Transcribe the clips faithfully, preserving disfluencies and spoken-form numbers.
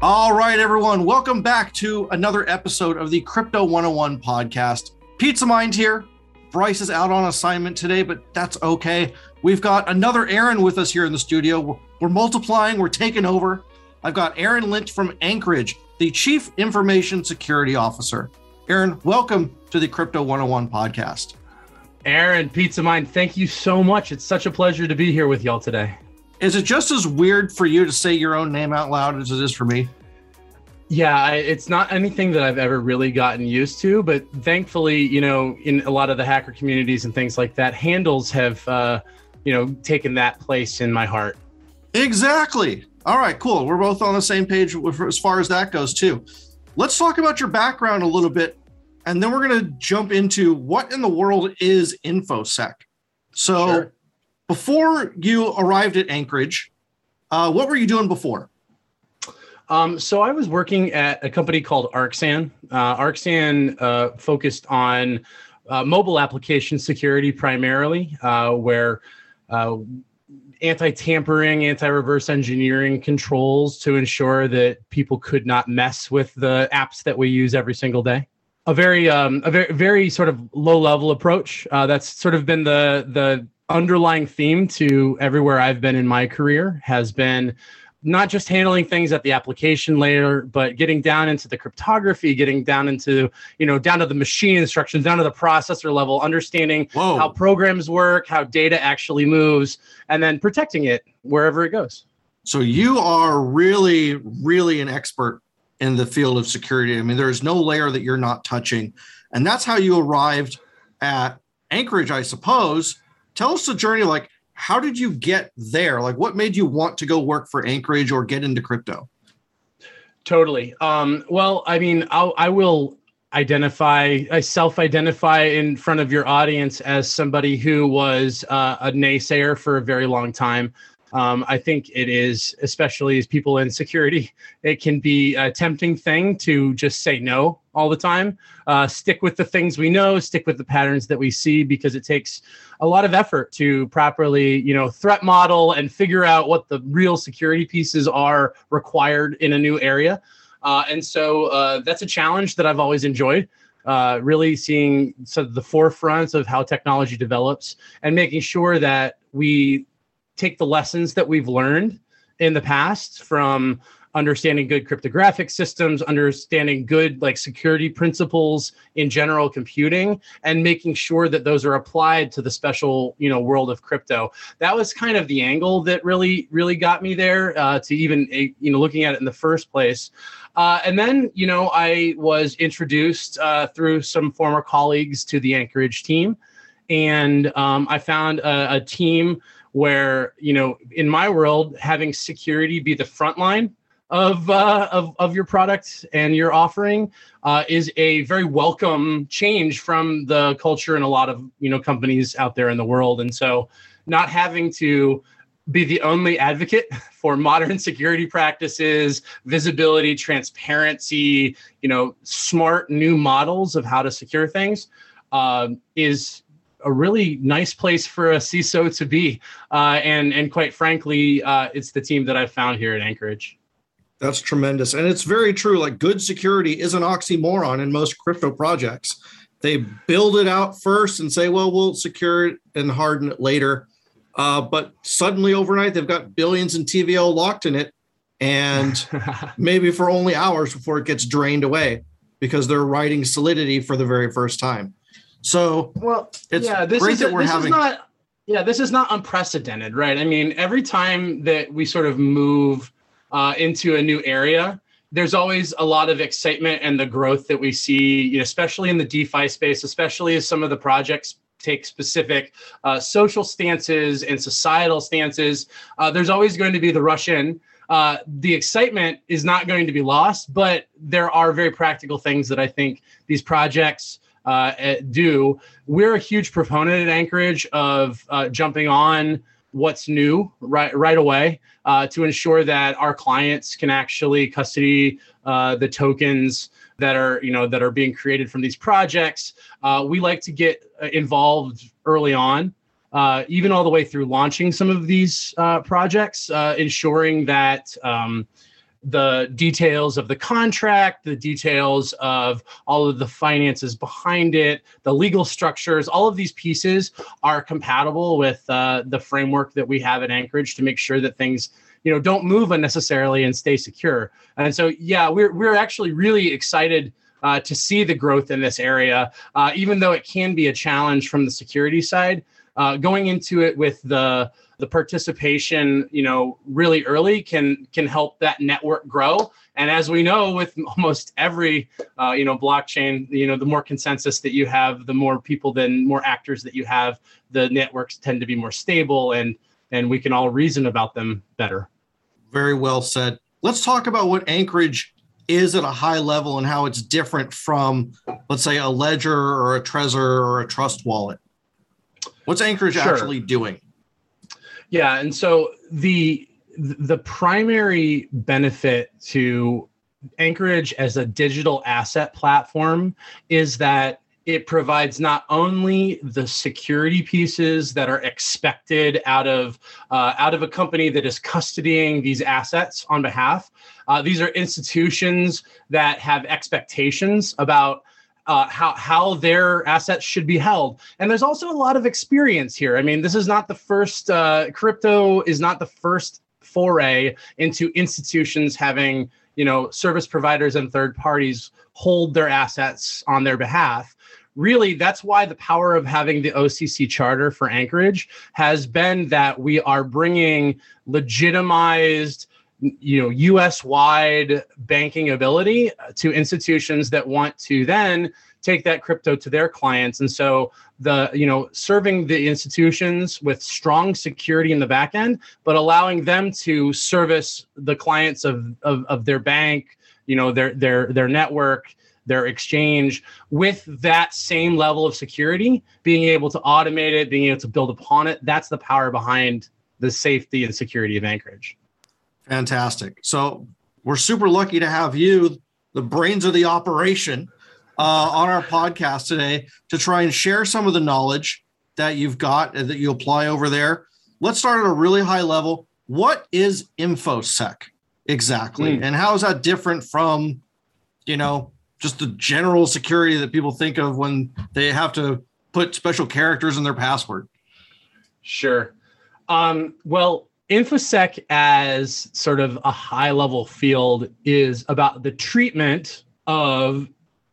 All right, everyone. Welcome back to another episode of the Crypto one oh one podcast. Pizza Mind here. Bryce is out on assignment today, but that's okay. We've got another Aaron with us here in the studio. We're, we're multiplying. We're taking over. I've got Aaron Lynch from Anchorage, the Chief Information Security Officer. Aaron, welcome to the Crypto one oh one podcast. Aaron, Pizza Mind, thank you so much. It's such a pleasure to be here with y'all today. Is it just as weird for you to say your own name out loud as it is for me? Yeah, I, it's not anything that I've ever really gotten used to, but thankfully, you know, in a lot of the hacker communities and things like that, handles have, uh, you know, taken that place in my heart. Exactly. All right, cool. We're both on the same page as far as that goes too. Let's talk about your background a little bit, and then we're going to jump into what in the world is InfoSec. So sure. Before you arrived at Anchorage, uh, what were you doing before? Um, so I was working at a company called Arxan. Uh, Arxan uh, focused on uh, mobile application security primarily, uh, where uh, anti-tampering, anti-reverse engineering controls to ensure that people could not mess with the apps that we use every single day. A very, um, a very, very sort of low-level approach. Uh, that's sort of been the the underlying theme to everywhere I've been in my career, has been not just handling things at the application layer, but getting down into the cryptography, getting down into, you know, down to the machine instructions, down to the processor level, understanding Whoa. how programs work, how data actually moves, and then protecting it wherever it goes. So you are really, really an expert in the field of security. I mean, there's no layer that you're not touching. And that's how you arrived at Anchorage, I suppose. Tell us the journey, like, how did you get there? Like, what made you want to go work for Anchorage or get into crypto? Totally. Um, well, I mean, I'll, I will identify, I self-identify in front of your audience as somebody who was uh, a naysayer for a very long time. Um, I think it is, especially as people in security, it can be a tempting thing to just say no all the time. Uh, stick with the things we know, stick with the patterns that we see, because it takes a lot of effort to properly, you know, threat model and figure out what the real security pieces are required in a new area. Uh, and so uh, that's a challenge that I've always enjoyed. Uh, really seeing sort of the forefront of how technology develops and making sure that we take the lessons that we've learned in the past from understanding good cryptographic systems, understanding good like security principles in general computing, and making sure that those are applied to the special, you know, world of crypto. That was kind of the angle that really, really got me there uh, to even, you know, looking at it in the first place. Uh, and then, you know, I was introduced uh, through some former colleagues to the Anchorage team. And um, I found a, a team where, you know, in my world, having security be the front line of uh, of of your product and your offering uh, is a very welcome change from the culture in a lot of, you know, companies out there in the world. And so, not having to be the only advocate for modern security practices, visibility, transparency, you know, smart new models of how to secure things uh, is a really nice place for a C I S O to be. Uh, and, and quite frankly, uh, it's the team that I've found here at Anchorage. That's tremendous. And it's very true. Like, good security is an oxymoron in most crypto projects. They build it out first and say, well, we'll secure it and harden it later. Uh, but suddenly overnight, they've got billions in T V L locked in it, and maybe for only hours before it gets drained away because they're writing Solidity for the very first time. So well, it's yeah, this great is, that we're this having. Is not, yeah, this is not unprecedented, right? I mean, every time that we sort of move uh, into a new area, there's always a lot of excitement and the growth that we see, you know, especially in the DeFi space, especially as some of the projects take specific uh, social stances and societal stances. Uh, there's always going to be the rush in. Uh, the excitement is not going to be lost, but there are very practical things that I think these projects uh, do. We're a huge proponent at Anchorage of uh, jumping on what's new right right away uh, to ensure that our clients can actually custody uh, the tokens that are you know that are being created from these projects. Uh, we like to get involved early on, uh, even all the way through launching some of these uh, projects, uh, ensuring that um, the details of the contract, the details of all of the finances behind it, the legal structures, all of these pieces are compatible with uh, the framework that we have at Anchorage to make sure that things, you know, don't move unnecessarily and stay secure. And so, yeah, we're we're actually really excited uh, to see the growth in this area, uh, even though it can be a challenge from the security side. Uh, going into it with the the participation, you know, really early can can help that network grow. And as we know, with almost every, uh, you know, blockchain, you know, the more consensus that you have, the more people, then more actors that you have, the networks tend to be more stable, and and we can all reason about them better. Very well said. Let's talk about what Anchorage is at a high level and how it's different from, let's say, a Ledger or a Trezor or a Trust Wallet. What's Anchorage Sure. actually doing? Yeah, and so the the primary benefit to Anchorage as a digital asset platform is that it provides not only the security pieces that are expected out of uh, out of a company that is custodying these assets on behalf. Uh, these are institutions that have expectations about Uh, how how their assets should be held. And there's also a lot of experience here. I mean, this is not the first, uh, crypto is not the first foray into institutions having, you know, service providers and third parties hold their assets on their behalf. Really, that's why the power of having the O C C charter for Anchorage has been that we are bringing legitimized, you know, U S-wide banking ability to institutions that want to then take that crypto to their clients. And so the, you know, serving the institutions with strong security in the back end, but allowing them to service the clients of, of, of their bank, you know, their, their, their network, their exchange with that same level of security, being able to automate it, being able to build upon it. That's the power behind the safety and security of Anchorage. Fantastic. So we're super lucky to have you, the brains of the operation, uh, on our podcast today to try and share some of the knowledge that you've got and that you apply over there. Let's start at a really high level. What is InfoSec exactly? Mm. And how is that different from, you know, just the general security that people think of when they have to put special characters in their password? Sure. Um, well, InfoSec as sort of a high level field is about the treatment of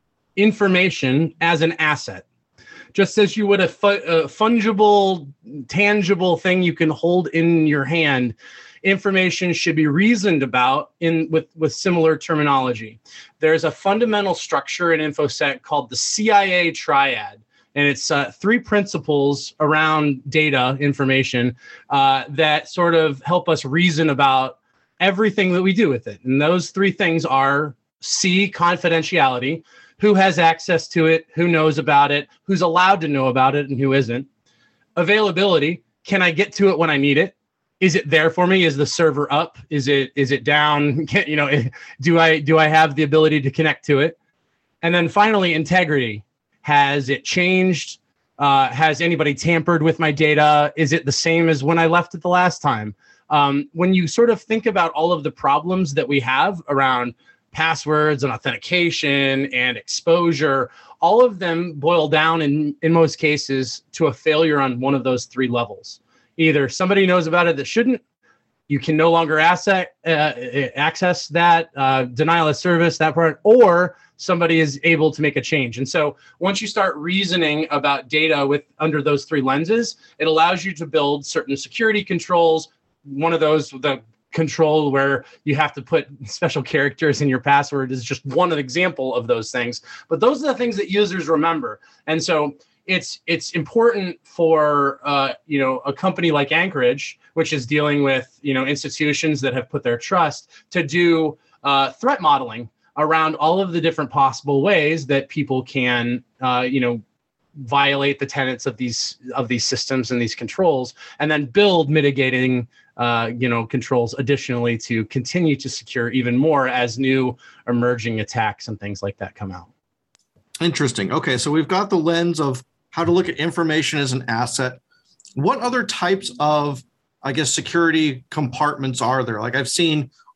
information as an asset. Just as you would a, fu- a fungible, tangible thing you can hold in your hand, information should be reasoned about in with, with similar terminology. There's a fundamental structure in InfoSec called the C I A triad. And it's uh, three principles around data information uh, that sort of help us reason about everything that we do with it. And those three things are C, confidentiality, who has access to it, who knows about it, who's allowed to know about it, and who isn't. Availability, can I get to it when I need it? Is it there for me? Is the server up? Is it is it down? Can, you know, do I do I have the ability to connect to it? And then finally, integrity. Has it changed? Uh, has anybody tampered with my data? Is it the same as when I left it the last time? Um, when you sort of think about all of the problems that we have around passwords and authentication and exposure, all of them boil down in, in most cases to a failure on one of those three levels. Either somebody knows about it that shouldn't, you can no longer asset, uh, access that, uh, denial of service, that part, or somebody is able to make a change. And so once you start reasoning about data with under those three lenses, it allows you to build certain security controls. One of those, the control where you have to put special characters in your password, is just one example of those things. But those are the things that users remember. And so it's it's important for uh, you know, a company like Anchorage, which is dealing with, you know, institutions that have put their trust, to do uh, threat modeling around all of the different possible ways that people can, uh, you know, violate the tenets of these of these systems and these controls, and then build mitigating, uh, you know, controls additionally to continue to secure even more as new emerging attacks and things like that come out. Interesting. Okay, so we've got the lens of how to look at information as an asset. What other types of, I guess, security compartments are there? Like I've seen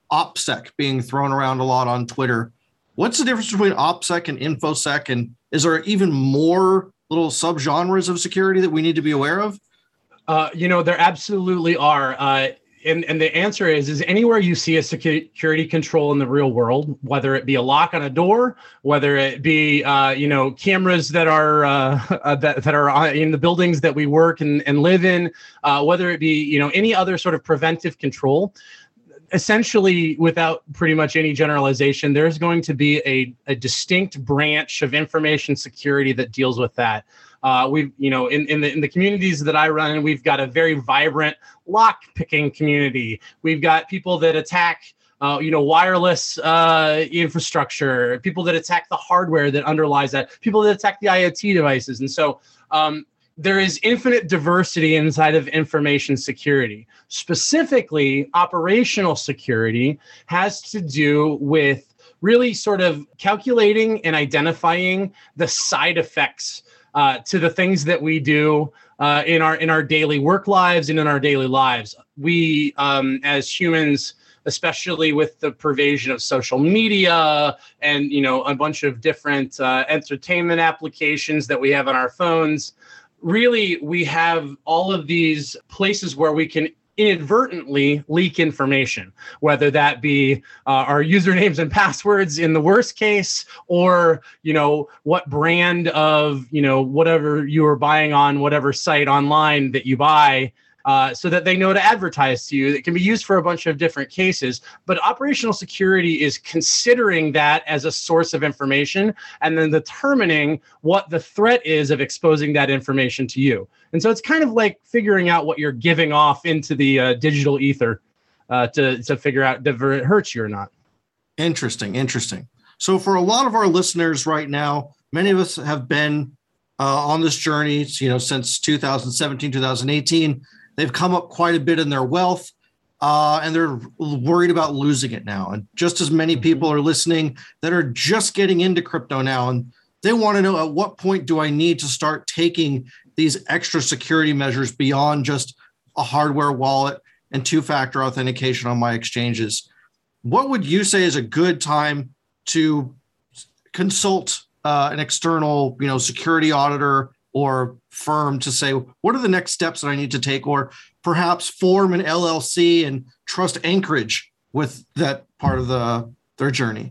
OPSEC being thrown around a lot on Twitter. What's the difference between OPSEC and InfoSec? And is there even more little subgenres of security that we need to be aware of? Uh, you know, there absolutely are. Uh, and, and the answer is, is anywhere you see a security control in the real world, whether it be a lock on a door, whether it be, uh, you know, cameras that are uh, that, that are in the buildings that we work and, and live in, uh, whether it be, you know, any other sort of preventive control, essentially, without pretty much any generalization, there's going to be a, a distinct branch of information security that deals with that. Uh, we've, you know, in, in the in the communities that I run, we've got a very vibrant lock picking community. We've got people that attack, uh, you know, wireless uh, infrastructure, people that attack the hardware that underlies that, people that attack the IoT devices, and so. Um, There is infinite diversity inside of information security. Specifically, operational security has to do with really sort of calculating and identifying the side effects uh, to the things that we do uh, in our in our daily work lives and in our daily lives. We, um, as humans, especially with the pervasion of social media and, you know, a bunch of different uh, entertainment applications that we have on our phones, really, we have all of these places where we can inadvertently leak information, whether that be uh, our usernames and passwords in the worst case, or, you know, what brand of, you know, whatever you are buying on whatever site online that you buy, uh, so that they know to advertise to you. That can be used for a bunch of different cases. But operational security is considering that as a source of information and then determining what the threat is of exposing that information to you. And so it's kind of like figuring out what you're giving off into the uh, digital ether uh, to, to figure out if it hurts you or not. Interesting, interesting. So for a lot of our listeners right now, many of us have been uh, on this journey, you know, since two thousand seventeen, two thousand eighteen. They've come up quite a bit in their wealth, uh, and they're worried about losing it now. And just as many people are listening that are just getting into crypto now, and they want to know, at what point do I need to start taking these extra security measures beyond just a hardware wallet and two-factor authentication on my exchanges? What would you say is a good time to consult uh, an external, you know, security auditor or firm to say, what are the next steps that I need to take, or perhaps form an L L C and trust Anchorage with that part of the their journey?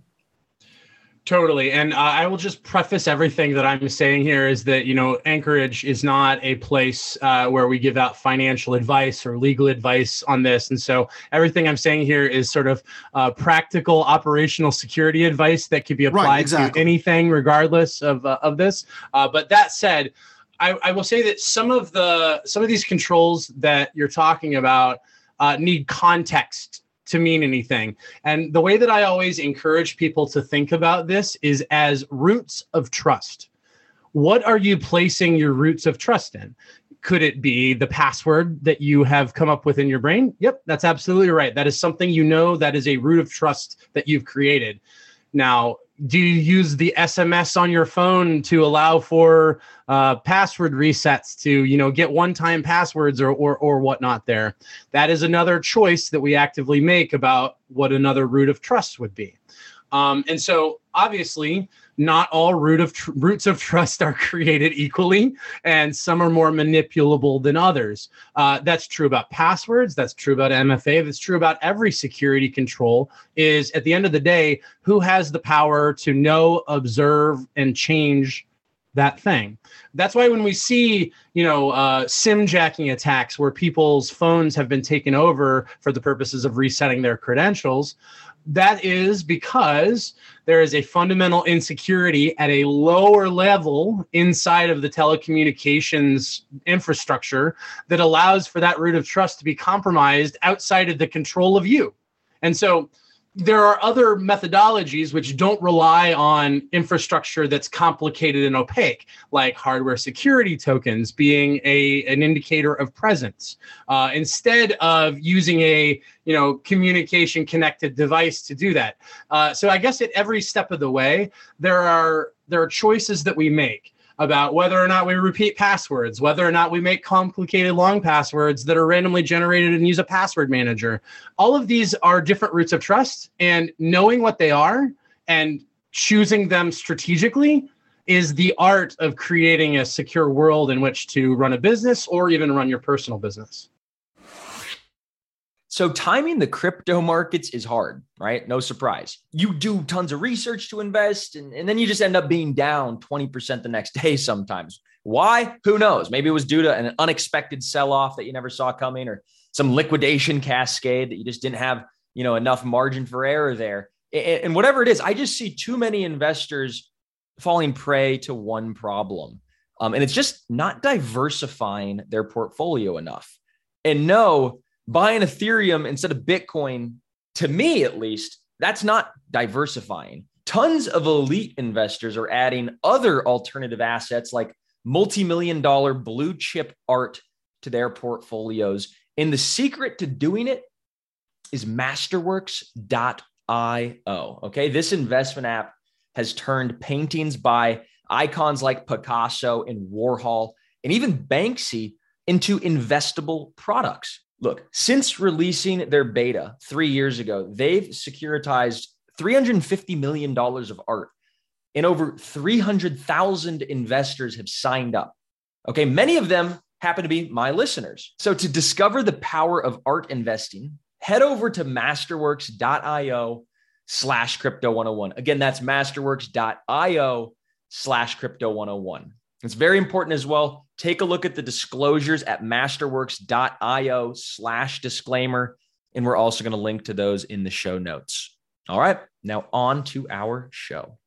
Totally. And uh, I will just preface everything that I'm saying here is that, you know, Anchorage is not a place uh, where we give out financial advice or legal advice on this. And so everything I'm saying here is sort of uh, practical operational security advice that could be applied right, exactly. to anything regardless of, uh, of this. Uh, but that said, I, I will say that some of the some of these controls that you're talking about uh, need context to mean anything. And the way that I always encourage people to think about this is as roots of trust. What are you placing your roots of trust in? Could it be the password that you have come up with in your brain? Yep, that's absolutely right. That is something you know, that is a root of trust that you've created. Now, do you use the S M S on your phone to allow for uh, password resets to, you know, get one-time passwords or, or or whatnot there? That is another choice that we actively make about what another root of trust would be. Um, and so obviously not all root of tr- roots of trust are created equally, and some are more manipulable than others. Uh, that's true about passwords. That's true about M F A. That's true about every security control. Is at the end of the day, who has the power to know, observe, and change that thing? That's why when we see, you know, uh, SIM jacking attacks where people's phones have been taken over for the purposes of resetting their credentials, that is because there is a fundamental insecurity at a lower level inside of the telecommunications infrastructure that allows for that root of trust to be compromised outside of the control of you. And so there are other methodologies which don't rely on infrastructure that's complicated and opaque, like hardware security tokens being a an indicator of presence, uh, instead of using a you know communication connected device to do that. Uh, so I guess at every step of the way, there are there are choices that we make. about whether or not we repeat passwords, whether or not we make complicated long passwords that are randomly generated and use a password manager. All of these are different roots of trust, and knowing what they are and choosing them strategically is the art of creating a secure world in which to run a business or even run your personal business. So timing the crypto markets is hard, right? No surprise. You do tons of research to invest, and, and then you just end up being down twenty percent the next day sometimes. Why? Who knows? Maybe it was due to an unexpected sell-off that you never saw coming, or some liquidation cascade that you just didn't have, you know, enough margin for error there. And, and whatever it is, I just see too many investors falling prey to one problem. Um, and it's just not diversifying their portfolio enough. And no, buying Ethereum instead of Bitcoin, to me at least, that's not diversifying. Tons of elite investors are adding other alternative assets like multi-million dollar blue chip art to their portfolios. And the secret to doing it is Masterworks dot io. Okay, this investment app has turned paintings by icons like Picasso and Warhol and even Banksy into investable products. Look, since releasing their beta three years ago, they've securitized three hundred fifty million dollars of art, and over three hundred thousand investors have signed up. Okay, many of them happen to be my listeners. So to discover the power of art investing, head over to Masterworks dot io slash crypto one oh one. Again, that's Masterworks dot io slash crypto one oh one. It's very important as well. Take a look at the disclosures at Masterworks dot io slash disclaimer. And we're also going to link to those in the show notes. All right, now on to our show.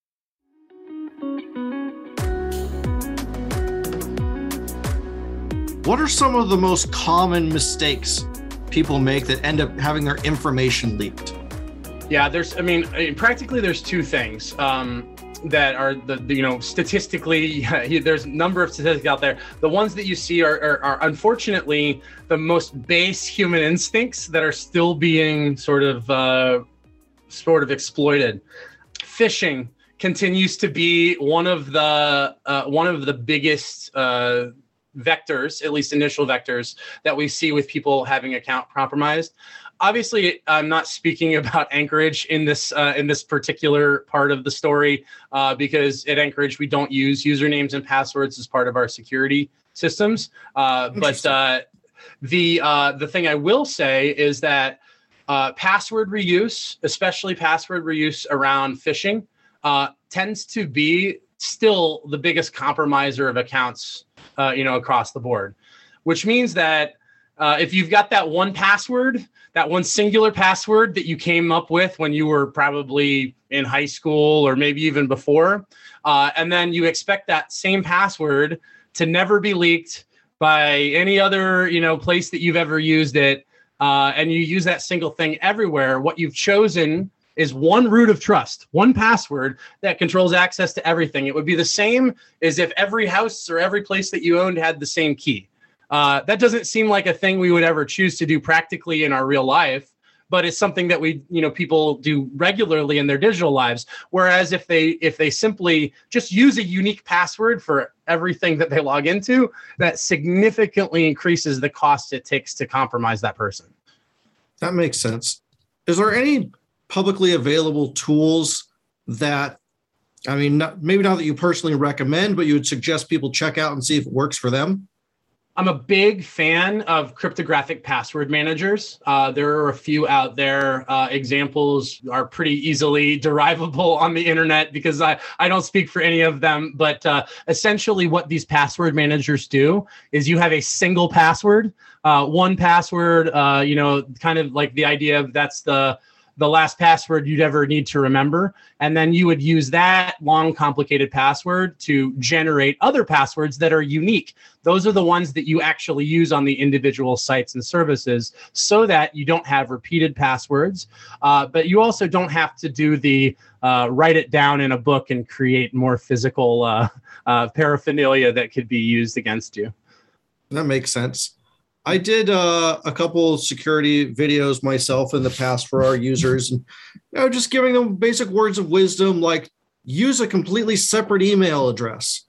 What are some of the most common mistakes people make that end up having their information leaked? Yeah, there's, I mean, practically there's two things um, that are the, the, you know, statistically, there's a number of statistics out there. The ones that you see are, are, are unfortunately the most base human instincts that are still being sort of, uh, sort of exploited. Phishing continues to be one of the, uh, one of the biggest uh, vectors, at least initial vectors, that we see with people having account compromised. Obviously, I'm not speaking about Anchorage in this uh, in this particular part of the story, uh, because at Anchorage we don't use usernames and passwords as part of our security systems. Uh, but uh, the uh, the thing I will say is that uh, password reuse, especially password reuse around phishing, uh, tends to be still the biggest compromiser of accounts, uh, you know, across the board. Which means that uh, if you've got that one password, that one singular password that you came up with when you were probably in high school or maybe even before, uh, and then you expect that same password to never be leaked by any other, you know, place that you've ever used it, uh, and you use that single thing everywhere, what you've chosen is one root of trust, one password that controls access to everything. It would be the same as if every house or every place that you owned had the same key. Uh, that doesn't seem like a thing we would ever choose to do practically in our real life, but it's something that we, you know, people do regularly in their digital lives. Whereas if they if they simply just use a unique password for everything that they log into, that significantly increases the cost it takes to compromise that person. That makes sense. Is there any publicly available tools that, I mean, not, maybe not that you personally recommend, but you would suggest people check out and see if it works for them? I'm a big fan of cryptographic password managers. Uh, there are a few out there. Uh, examples are pretty easily derivable on the internet because I, I don't speak for any of them. But uh, essentially what these password managers do is you have a single password, uh, one password, uh, you know, kind of like the idea of that's the the last password you'd ever need to remember. And then you would use that long, complicated password to generate other passwords that are unique. Those are the ones that you actually use on the individual sites and services so that you don't have repeated passwords. Uh, but you also don't have to do the uh, write it down in a book and create more physical uh, uh, paraphernalia that could be used against you. That makes sense. I did uh, a couple security videos myself in the past for our users, and you know, just giving them basic words of wisdom, like use a completely separate email address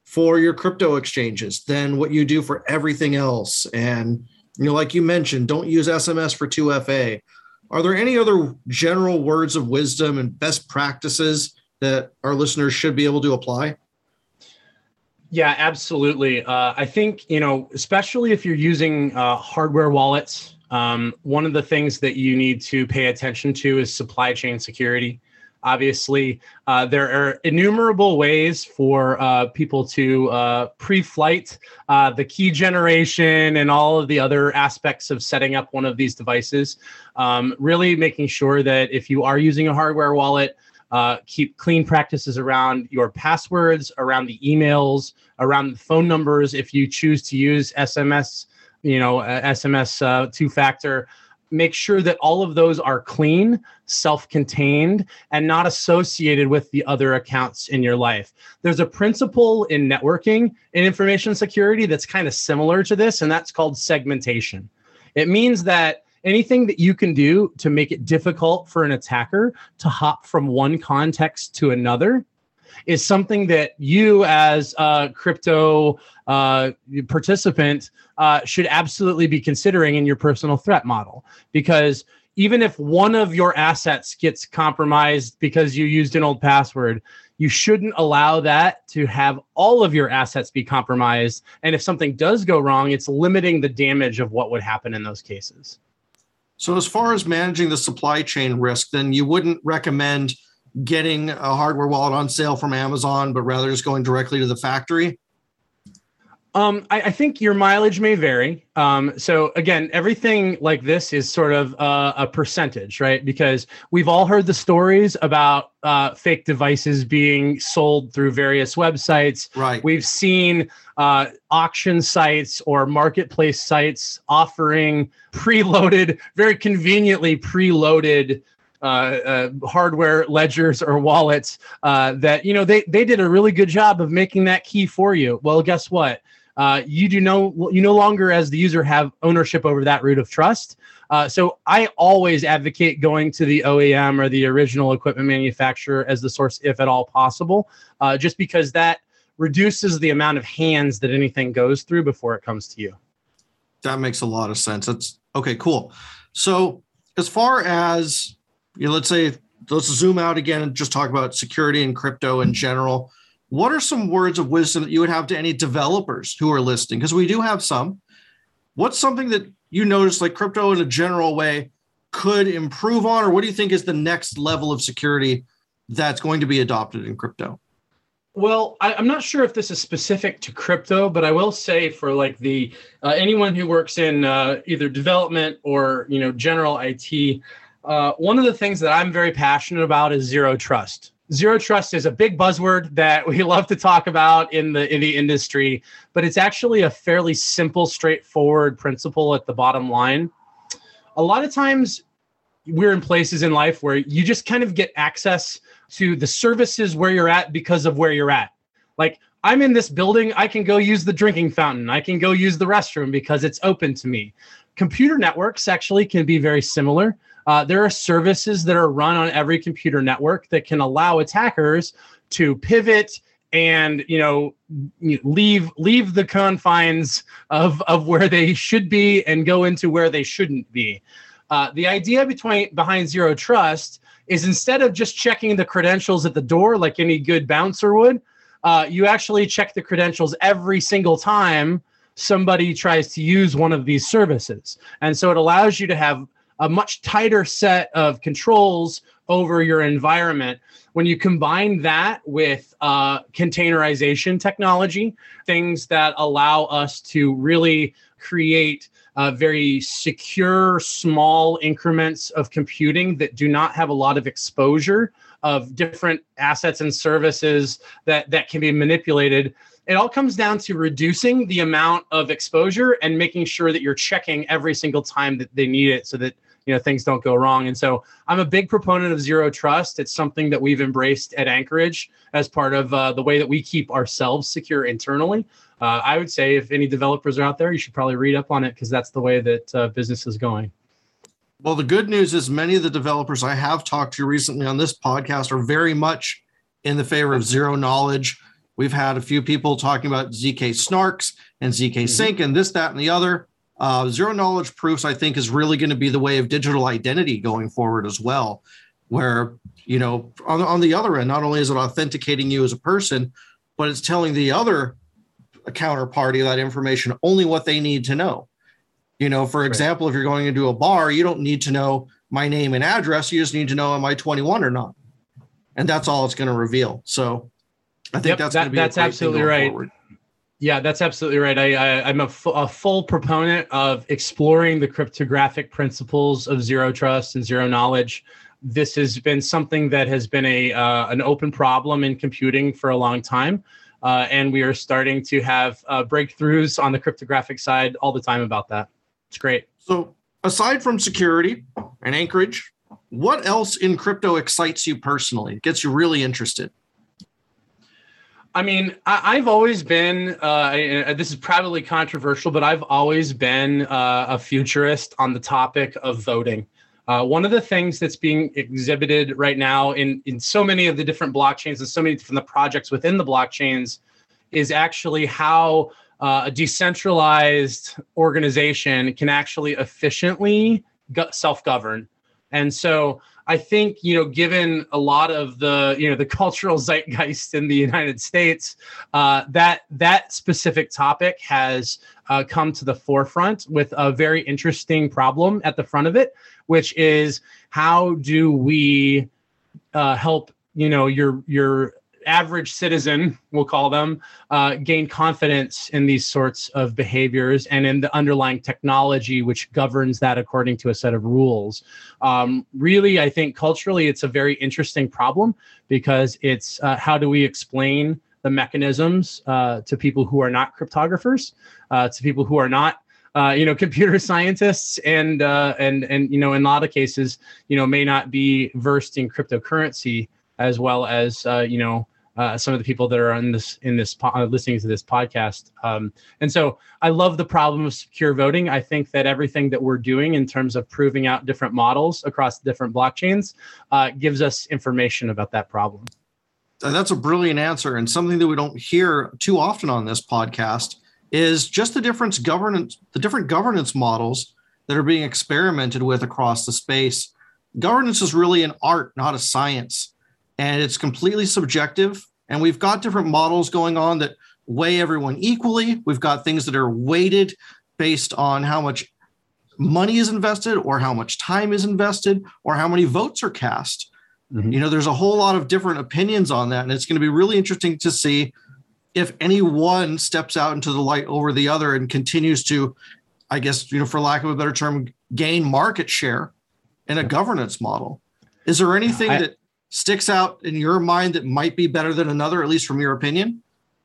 for your crypto exchanges than what you do for everything else. And, you know, like you mentioned, don't use S M S for two F A. Are there any other general words of wisdom and best practices that our listeners should be able to apply? Yeah, absolutely. Uh, I think, you know, especially if you're using uh, hardware wallets, um, one of the things that you need to pay attention to is supply chain security. Obviously, uh, there are innumerable ways for uh, people to uh, pre-flight uh, the key generation and all of the other aspects of setting up one of these devices. Um, really making sure that if you are using a hardware wallet, uh, keep clean practices around your passwords, around the emails, around the phone numbers. If you choose to use S M S, you know, uh, S M S uh, two-factor, make sure that all of those are clean, self-contained, and not associated with the other accounts in your life. There's a principle in networking and information security that's kind of similar to this, and that's called segmentation. It means that anything that you can do to make it difficult for an attacker to hop from one context to another is something that you as a crypto uh, participant uh, should absolutely be considering in your personal threat model. Because even if one of your assets gets compromised because you used an old password, you shouldn't allow that to have all of your assets be compromised. And if something does go wrong, it's limiting the damage of what would happen in those cases. So as far as managing the supply chain risk, then you wouldn't recommend getting a hardware wallet on sale from Amazon, but rather just going directly to the factory? Um, I, I think your mileage may vary. Um, so again, everything like this is sort of uh, a percentage, right? Because we've all heard the stories about uh, fake devices being sold through various websites. Right. We've seen uh, auction sites or marketplace sites offering preloaded, very conveniently preloaded Uh, uh, hardware ledgers or wallets uh, that, you know, they they did a really good job of making that key for you. Well, guess what? Uh, you do no you no longer as the user have ownership over that root of trust. Uh, so I always advocate going to the O E M or the original equipment manufacturer as the source, if at all possible, uh, just because that reduces the amount of hands that anything goes through before it comes to you. That makes a lot of sense. That's okay, cool. So as far as, you know, let's say, let's zoom out again and just talk about security and crypto in general. What are some words of wisdom that you would have to any developers who are listening? Because we do have some. What's something that you notice, like crypto in a general way, could improve on, or what do you think is the next level of security that's going to be adopted in crypto? Well, I, I'm not sure if this is specific to crypto, but I will say for like the uh, anyone who works in uh, either development or, you know, general I T, Uh, one of the things that I'm very passionate about is zero trust. Zero trust is a big buzzword that we love to talk about in the in the industry, but it's actually a fairly simple, straightforward principle at the bottom line. A lot of times we're in places in life where you just kind of get access to the services where you're at because of where you're at. Like, I'm in this building, I can go use the drinking fountain. I can go use the restroom because it's open to me. Computer networks actually can be very similar. Uh, there are services that are run on every computer network that can allow attackers to pivot and, you know, leave leave the confines of, of where they should be and go into where they shouldn't be. Uh, the idea between behind zero trust is instead of just checking the credentials at the door like any good bouncer would, uh, you actually check the credentials every single time somebody tries to use one of these services. And so it allows you to have a much tighter set of controls over your environment. When you combine that with uh, containerization technology, things that allow us to really create uh, very secure, small increments of computing that do not have a lot of exposure of different assets and services that, that can be manipulated. It all comes down to reducing the amount of exposure and making sure that you're checking every single time that they need it so that, you know, things don't go wrong. And so I'm a big proponent of zero trust. It's something that we've embraced at Anchorage as part of uh, the way that we keep ourselves secure internally. Uh, I would say if any developers are out there, you should probably read up on it because that's the way that uh, business is going. Well, the good news is many of the developers I have talked to recently on this podcast are very much in the favor of zero knowledge We've had a few people talking about Z K snarks and Z K sync mm-hmm. and this, that, and the other. Uh, zero knowledge proofs, I think, is really going to be the way of digital identity going forward as well, where, you know, on, on the other end, not only is it authenticating you as a person, but it's telling the other counterparty that information only what they need to know. You know, for example, right. if you're going into a bar, you don't need to know my name and address. You just need to know, am I twenty-one or not? And that's all it's going to reveal. So I think yep, that's that, going to be that's a great absolutely thing going right. forward. Yeah, that's absolutely right. I, I, I'm a, f- a full proponent of exploring the cryptographic principles of zero trust and zero knowledge. This has been something that has been a uh, an open problem in computing for a long time. Uh, and we are starting to have uh, breakthroughs on the cryptographic side all the time about that. It's great. So aside from security and Anchorage, what else in crypto excites you personally, gets you really interested? I mean, I, I've always been, uh, this is probably controversial, but I've always been uh, a futurist on the topic of voting. Uh, one of the things that's being exhibited right now in, in so many of the different blockchains and so many from the projects within the blockchains is actually how uh, a decentralized organization can actually efficiently go- self-govern. And so I think, you know, given a lot of the, you know, the cultural zeitgeist in the United States, uh, that that specific topic has uh, come to the forefront with a very interesting problem at the front of it, which is how do we uh, help, you know, your your average citizen, we'll call them, uh, gain confidence in these sorts of behaviors and in the underlying technology which governs that according to a set of rules. Um, really, I think culturally, it's a very interesting problem because it's uh, how do we explain the mechanisms uh, to people who are not cryptographers, uh, to people who are not Uh, you know, computer scientists, and uh, and and you know, in a lot of cases, you know, may not be versed in cryptocurrency as well as uh, you know uh, some of the people that are on this in this po- listening to this podcast. Um, and so, I love the problem of secure voting. I think that everything that we're doing in terms of proving out different models across different blockchains uh, gives us information about that problem. That's a brilliant answer, and something that we don't hear too often on this podcast is just the difference governance, the different governance models that are being experimented with across the space. Governance is really an art, not a science, and it's completely subjective. And we've got different models going on that weigh everyone equally. We've got things that are weighted based on how much money is invested or how much time is invested or how many votes are cast. Mm-hmm. You know, there's a whole lot of different opinions on that. And it's going to be really interesting to see if any one steps out into the light over the other and continues to, I guess, you know, for lack of a better term, gain market share in a governance model. Is there anything I, that sticks out in your mind that might be better than another, at least from your opinion?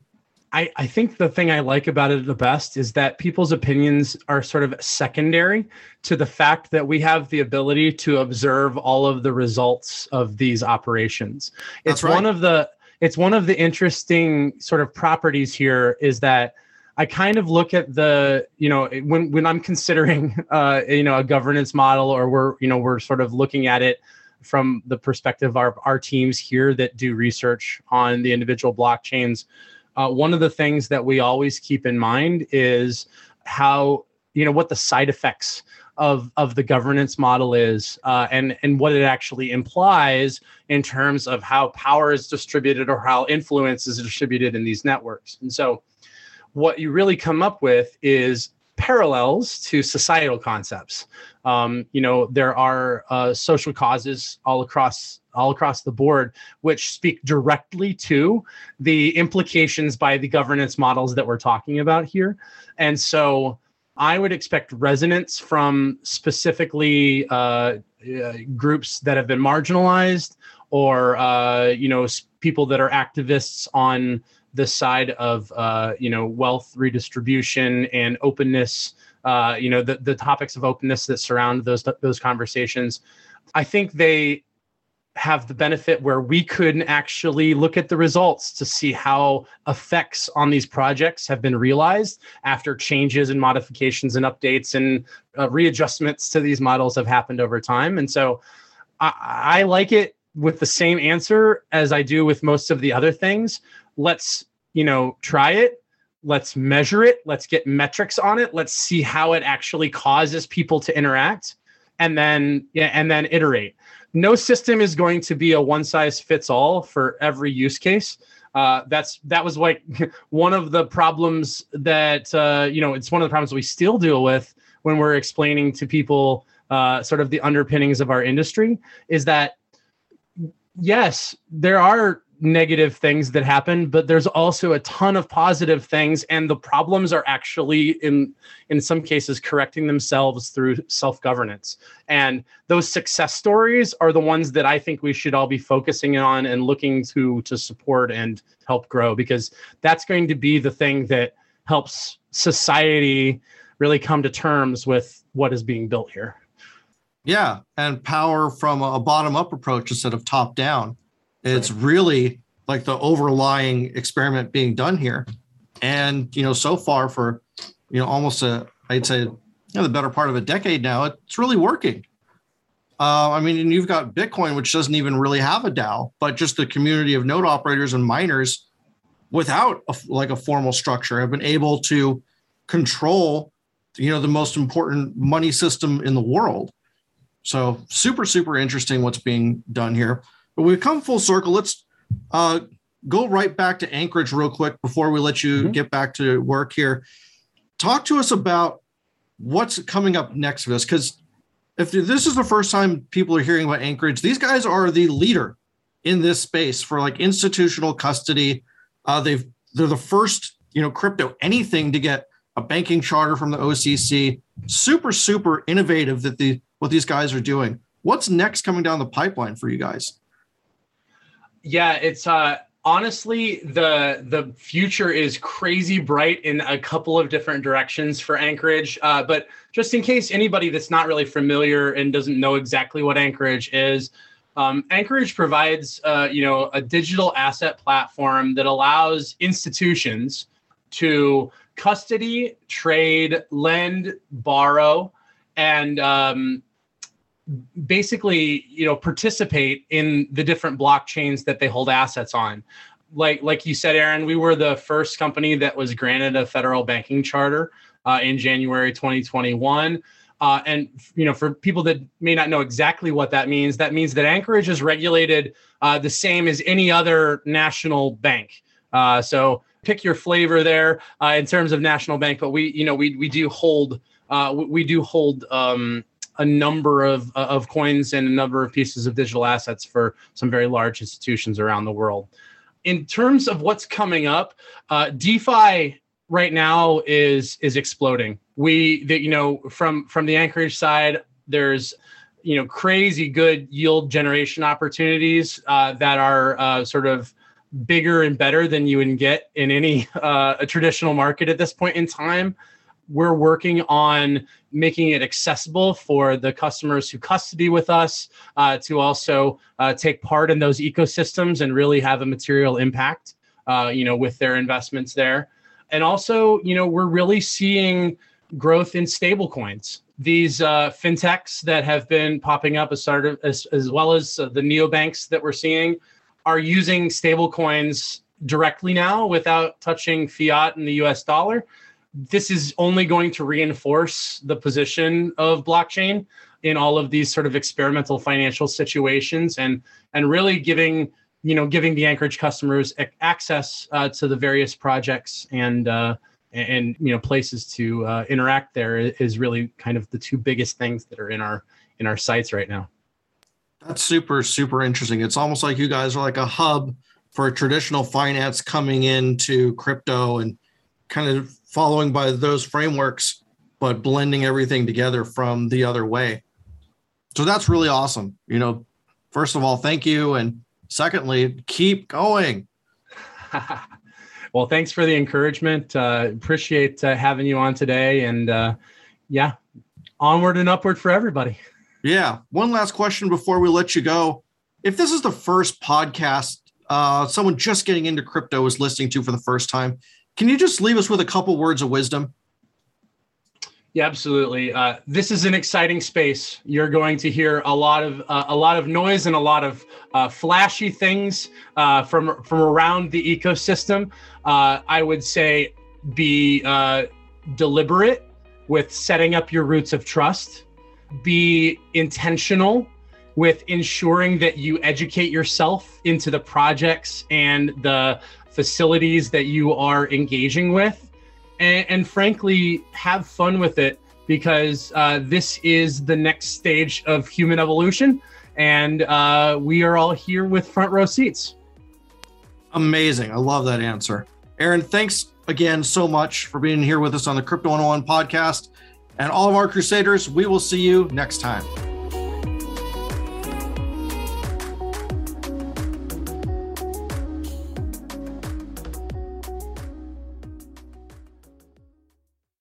I, I think the thing I like about it the best is that people's opinions are sort of secondary to the fact that we have the ability to observe all of the results of these operations. It's That's right. one of the It's one of the interesting sort of properties here is that I kind of look at the, you know, when when I'm considering, uh, you know, a governance model, or we're, you know, we're sort of looking at it from the perspective of our, our teams here that do research on the individual blockchains. Uh, one of the things that we always keep in mind is how, you know, what the side effects of of the governance model is, uh, and and what it actually implies in terms of how power is distributed or how influence is distributed in these networks. And so what you really come up with is parallels to societal concepts. Um, you know, there are uh, social causes all across all across the board, which speak directly to the implications by the governance models that we're talking about here. And so I would expect resonance from specifically uh, uh, groups that have been marginalized, or uh, you know, people that are activists on the side of uh, you know, wealth redistribution and openness. Uh, you know, the the topics of openness that surround those those conversations. I think they have the benefit where we could actually look at the results to see how effects on these projects have been realized after changes and modifications and updates and uh, readjustments to these models have happened over time. And so I, I like it with the same answer as I do with most of the other things. Let's you know, try it. Let's measure it. Let's get metrics on it. Let's see how it actually causes people to interact, and then yeah, and then iterate. No system is going to be a one size fits all for every use case. Uh, that's that was like one of the problems that uh, you know, it's one of the problems we still deal with when we're explaining to people uh, sort of the underpinnings of our industry, is that yes, there are negative things that happen, but there's also a ton of positive things, and the problems are actually in in some cases correcting themselves through self-governance. And those success stories are the ones that I think we should all be focusing on and looking to to support and help grow, because that's going to be the thing that helps society really come to terms with what is being built here. Yeah, and power from a bottom-up approach instead of top-down. It's really like the overlying experiment being done here. And, you know, so far for, you know, almost a, I'd say, you know, the better part of a decade now, it's really working. Uh, I mean, and you've got Bitcoin, which doesn't even really have a DAO, but just the community of node operators and miners without a, like a formal structure have been able to control, you know, the most important money system in the world. So super, super interesting what's being done here. But we've come full circle. Let's uh, go right back to Anchorage real quick before we let you mm-hmm. get back to work here. Talk to us about what's coming up next for this, because if this is the first time people are hearing about Anchorage, these guys are the leader in this space for like institutional custody. Uh, they've they're the first, you know, crypto anything to get a banking charter from the O C C. Super, super innovative that the what these guys are doing. What's next coming down the pipeline for you guys? Yeah, it's uh, honestly, the the future is crazy bright in a couple of different directions for Anchorage. Uh, but just in case anybody that's not really familiar and doesn't know exactly what Anchorage is, um, Anchorage provides uh, you know, a digital asset platform that allows institutions to custody, trade, lend, borrow, and um, basically, you know, participate in the different blockchains that they hold assets on. Like, like you said, Aaron, we were the first company that was granted a federal banking charter uh, in January twenty twenty-one. Uh, and, you know, for people that may not know exactly what that means, that means that Anchorage is regulated uh, the same as any other national bank. Uh, so pick your flavor there uh, in terms of national bank, but we, you know, we we do hold uh, we do hold um, a number of of coins and a number of pieces of digital assets for some very large institutions around the world. In terms of what's coming up, uh, DeFi right now is is exploding. We, the, you know, from from the Anchorage side, there's, you know, crazy good yield generation opportunities uh, that are uh, sort of bigger and better than you would get in any uh, a traditional market at this point in time. We're working on making it accessible for the customers who custody with us uh, to also uh, take part in those ecosystems and really have a material impact, uh, you know, with their investments there. And also, you know, we're really seeing growth in stablecoins. These uh, fintechs that have been popping up as, sort of, as, as well as uh, the neobanks that we're seeing are using stablecoins directly now without touching fiat and the U S dollar. This is only going to reinforce the position of blockchain in all of these sort of experimental financial situations, and and really giving, you know, giving the Anchorage customers access uh, to the various projects and uh, and you know, places to uh, interact there is really kind of the two biggest things that are in our in our sites right now. That's super, super interesting. It's almost like you guys are like a hub for traditional finance coming into crypto and kind of following by those frameworks, but blending everything together from the other way. So that's really awesome. You know, first of all, thank you. And secondly, keep going. Well, thanks for the encouragement. Uh, appreciate uh, having you on today. And uh, yeah, onward and upward for everybody. Yeah. One last question before we let you go. If this is the first podcast uh, someone just getting into crypto is listening to for the first time, can you just leave us with a couple words of wisdom? Yeah, absolutely. Uh, this is an exciting space. You're going to hear a lot of uh, a lot of noise and a lot of uh, flashy things uh, from from around the ecosystem. Uh, I would say be uh, deliberate with setting up your roots of trust. Be intentional with ensuring that you educate yourself into the projects and the facilities that you are engaging with. And, and frankly, have fun with it, because uh, this is the next stage of human evolution, and uh, we are all here with front row seats. Amazing. I love that answer. Aaron, thanks again so much for being here with us on the Crypto one oh one podcast. And all of our Crusaders, we will see you next time.